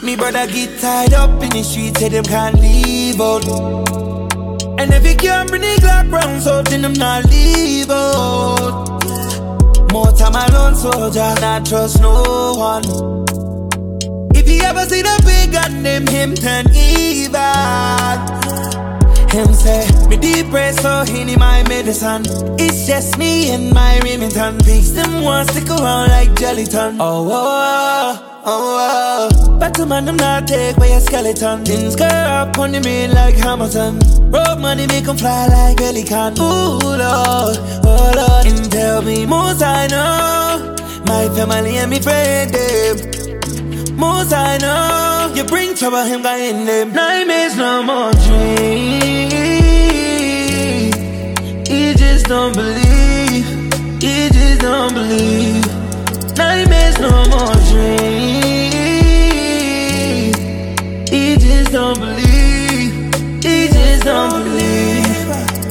Me brother get tied up in the streets, say them can't leave out. And if you can't bring the Glock round, so then them not leave out. More time alone, soldier, not trust no one. If you ever see the big gun, name him turn evil. Him say, me depressed, so he need my medicine. It's just me and my Remington. Pigs them want stick around like gelatin. Oh, oh, oh, oh. But to man, them not take by a skeleton. Things go up on the main like Hamilton. Road money make them fly like pelican. Ooh, Lord, oh, Lord. And tell me, most I know, my family and me friend, them. Most I know, you bring trouble, him guy in them. Nightmares, no more dreams. He just don't believe. He just don't believe. Nightmares, no more dreams. He just don't believe. He just don't believe.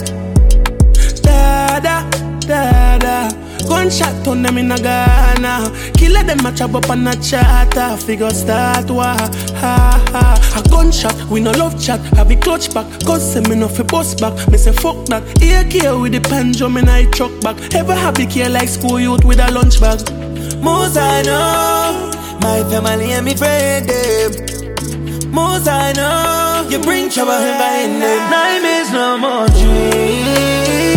Da-da, da-da. Gunshot on them in a Ghana. Killer them a chop up on a chatter. Figure start wa ha ha. A gunshot, we no love chat. Have a clutch back, cause say me no fi bust back. Me say fuck that. Ear care with the pendulum in I truck back. Ever happy care like school youth with a lunch bag. Most I know, my family and me friend them. Most I know, you bring trouble him by in them. Nightmares, no more dreams.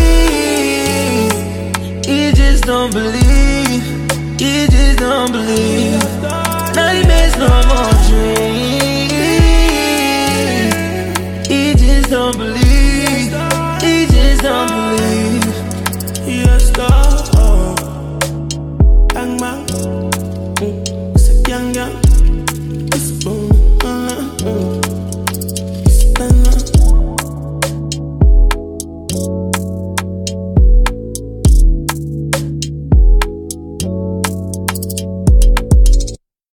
He just don't believe. He just don't believe. Nightmares, no more dreams. He just don't believe. He just don't believe. Yes, dog. Bang bang. It's a young young.